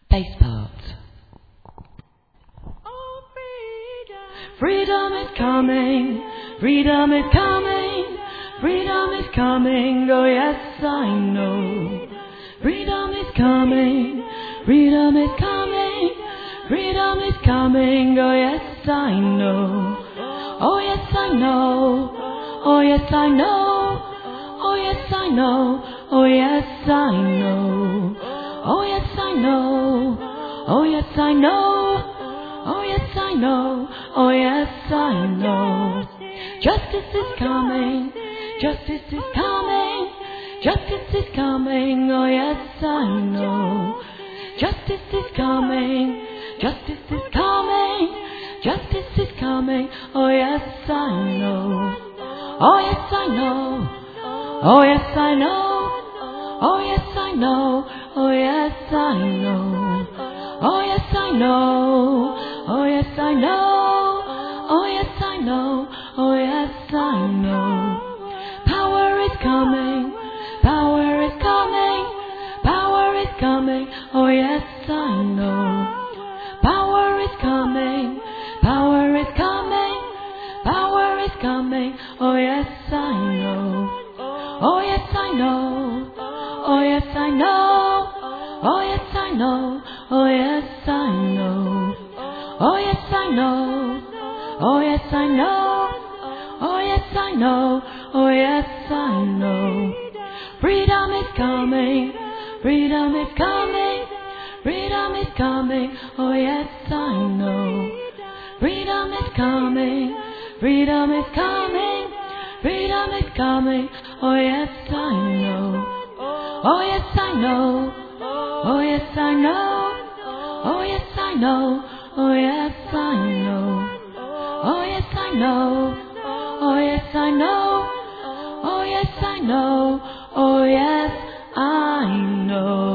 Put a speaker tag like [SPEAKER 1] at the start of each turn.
[SPEAKER 1] bass part. Freedom is coming, freedom is coming, freedom is coming, oh yes I know. Freedom is coming, freedom is coming, freedom is coming, oh yes I know. Oh yes I know, oh yes I know, oh yes I know, oh yes I know. Oh yes I know, oh yes I know, oh yes I know, oh yes I know. Justice is coming, justice is coming, justice is coming, oh yes I know. Justice is coming, justice is coming, justice is coming, oh yes I know. Oh yes I know, oh yes I know, oh yes I know, oh yes I know. Oh yes I know, oh yes I know, oh yes I know, oh yes I know. Power is coming, power is coming, power is coming, oh yes I know. Power is coming, power is coming, power is coming, oh yes I know. Oh yes I know, oh yes I know, oh yes I know, oh yes I know. Oh yes I know, oh yes I know, oh yes I know, oh yes I know. Freedom is coming, freedom is coming, freedom is coming, oh yes I know. Freedom is coming, freedom is coming, freedom is coming, oh yes I know. Oh yes I know, oh yes I know, oh yes I know, oh yes I know. Oh yes I know, oh yes I know, oh yes I know, oh yes I know.